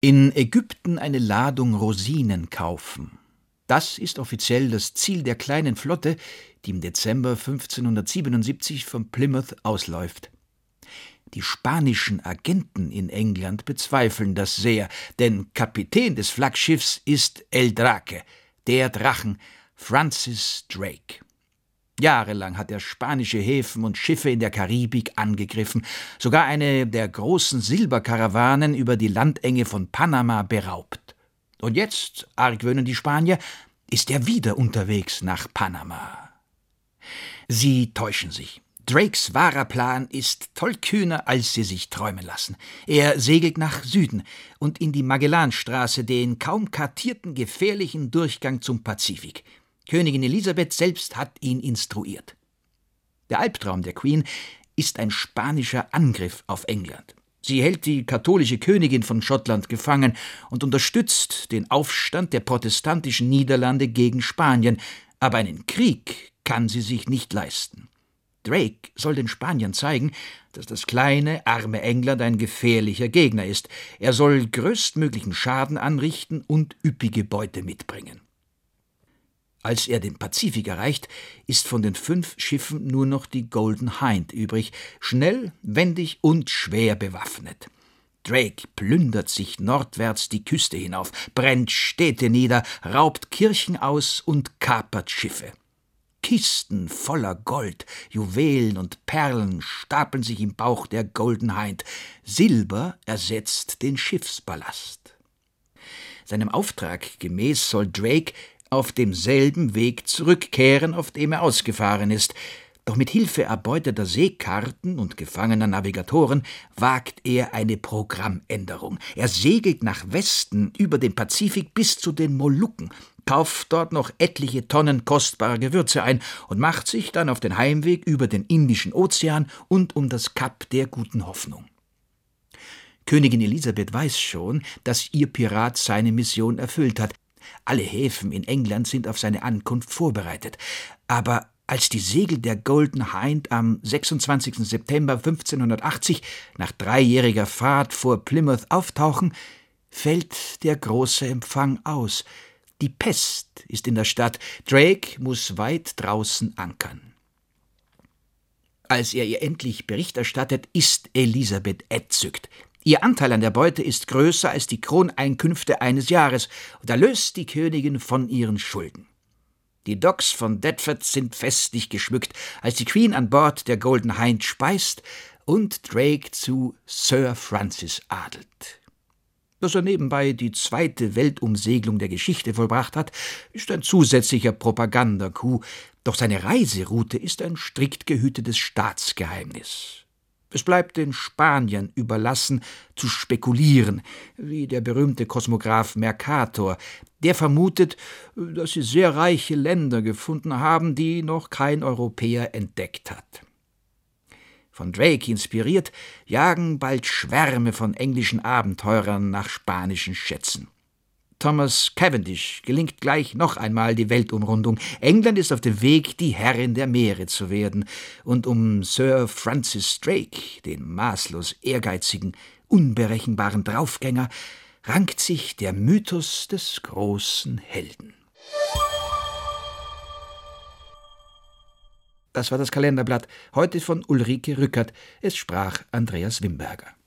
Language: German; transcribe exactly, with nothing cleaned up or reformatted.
In Ägypten eine Ladung Rosinen kaufen. Das ist offiziell das Ziel der kleinen Flotte, die im Dezember fünfzehnhundertsiebenundsiebzig von Plymouth ausläuft. Die spanischen Agenten in England bezweifeln das sehr, denn Kapitän des Flaggschiffs ist El Draque, der Drachen, Francis Drake. Jahrelang hat er spanische Häfen und Schiffe in der Karibik angegriffen, sogar eine der großen Silberkarawanen über die Landenge von Panama beraubt. Und jetzt, argwöhnen die Spanier, ist er wieder unterwegs nach Panama. Sie täuschen sich. Drakes wahrer Plan ist tollkühner, als sie sich träumen lassen. Er segelt nach Süden und in die Magellanstraße, den kaum kartierten gefährlichen Durchgang zum Pazifik. Königin Elisabeth selbst hat ihn instruiert. Der Albtraum der Queen ist ein spanischer Angriff auf England. Sie hält die katholische Königin von Schottland gefangen und unterstützt den Aufstand der protestantischen Niederlande gegen Spanien, aber einen Krieg kann sie sich nicht leisten. Drake soll den Spaniern zeigen, dass das kleine, arme England ein gefährlicher Gegner ist. Er soll größtmöglichen Schaden anrichten und üppige Beute mitbringen. Als er den Pazifik erreicht, ist von den fünf Schiffen nur noch die Golden Hind übrig, schnell, wendig und schwer bewaffnet. Drake plündert sich nordwärts die Küste hinauf, brennt Städte nieder, raubt Kirchen aus und kapert Schiffe. Kisten voller Gold, Juwelen und Perlen stapeln sich im Bauch der Golden Hind. Silber ersetzt den Schiffsballast. Seinem Auftrag gemäß soll Drake auf demselben Weg zurückkehren, auf dem er ausgefahren ist. Doch mit Hilfe erbeuteter Seekarten und gefangener Navigatoren wagt er eine Programmänderung. Er segelt nach Westen über den Pazifik bis zu den Molukken, kauft dort noch etliche Tonnen kostbarer Gewürze ein und macht sich dann auf den Heimweg über den Indischen Ozean und um das Kap der Guten Hoffnung. Königin Elisabeth weiß schon, dass ihr Pirat seine Mission erfüllt hat. Alle Häfen in England sind auf seine Ankunft vorbereitet. Aber als die Segel der Golden Hind am sechsundzwanzigsten September fünfzehnhundertachtzig nach dreijähriger Fahrt vor Plymouth auftauchen, fällt der große Empfang aus. Die Pest ist in der Stadt. Drake muss weit draußen ankern. Als er ihr endlich Bericht erstattet, ist Elisabeth entzückt. Ihr Anteil an der Beute ist größer als die Kroneinkünfte eines Jahres und erlöst die Königin von ihren Schulden. Die Docks von Deptford sind festlich geschmückt, als die Queen an Bord der Golden Hind speist und Drake zu Sir Francis adelt. Dass er nebenbei die zweite Weltumsegelung der Geschichte vollbracht hat, ist ein zusätzlicher Propagandacoup, doch seine Reiseroute ist ein strikt gehütetes Staatsgeheimnis. Es bleibt den Spaniern überlassen, zu spekulieren, wie der berühmte Kosmograph Mercator. Der vermutet, dass sie sehr reiche Länder gefunden haben, die noch kein Europäer entdeckt hat. Von Drake inspiriert, jagen bald Schwärme von englischen Abenteurern nach spanischen Schätzen. Thomas Cavendish gelingt gleich noch einmal die Weltumrundung. England ist auf dem Weg, die Herrin der Meere zu werden. Und um Sir Francis Drake, den maßlos ehrgeizigen, unberechenbaren Draufgänger, rankt sich der Mythos des großen Helden. Das war das Kalenderblatt, heute von Ulrike Rückert. Es sprach Andreas Wimberger.